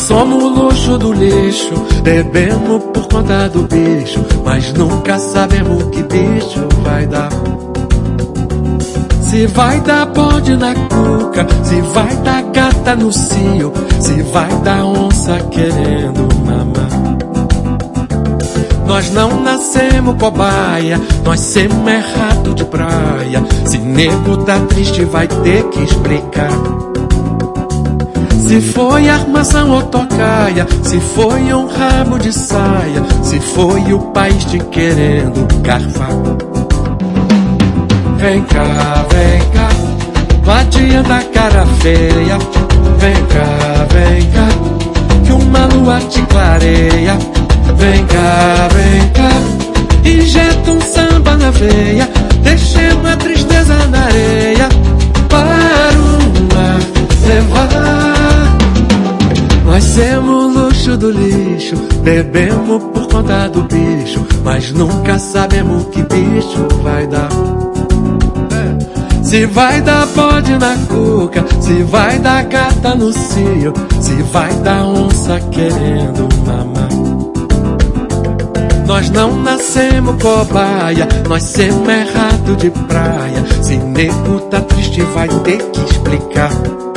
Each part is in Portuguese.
somos o luxo do lixo, bebemos por conta do bicho, mas nunca sabemos que bicho vai dar. Se vai dar bode na cuca, se vai dar gata no cio, se vai dar onça querendo mamar. Nós não nascemos cobaia, nós somos rato de praia. Se nego tá triste vai ter que explicar. Se foi armação ou tocaia, se foi um rabo de saia, se foi o país te querendo garfar. Vem cá, vadia da cara feia. Vem cá, que uma lua te clareia. Vem cá, injeta um samba na veia, deixemos a tristeza na areia para o mar levar. Nós somos luxo do lixo, bebemos por conta do bicho, mas nunca sabemos que bicho vai dar. Se vai dar bode na cuca, se vai dar gata no cio, se vai dar onça querendo mamar. Nós não nascemos cobaia, nós somos rato de praia. Se nego tá triste vai ter que explicar.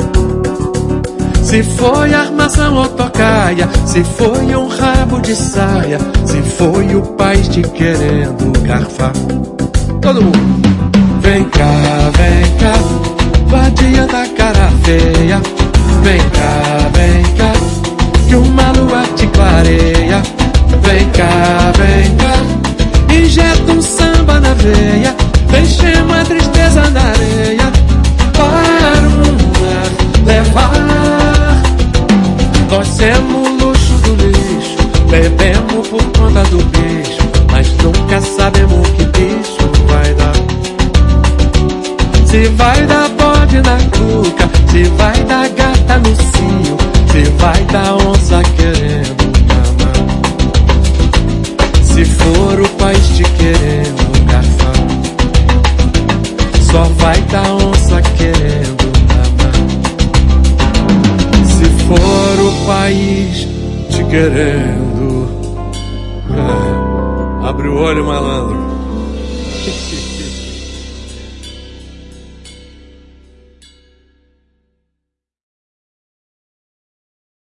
Se foi armação ou tocaia, se foi um rabo de saia, se foi o país te querendo garfar. Todo mundo. Vem cá, vadia da cara feia. Vem cá, que uma lua te clareia. Vem cá, injeta um samba na veia, deixemos a tristeza na areia para o mar levar. Nós somos o luxo do lixo, bebemos por conta do bicho, mas nunca sabemos que bicho vai dar. Se vai dar bode na cuca, se vai dar gata no cio, se vai dar onça querendo mamar. Se for o país te querendo garfar, só vai dar onça querendo mamar. Se for o país te querendo, abre o olho, malandro.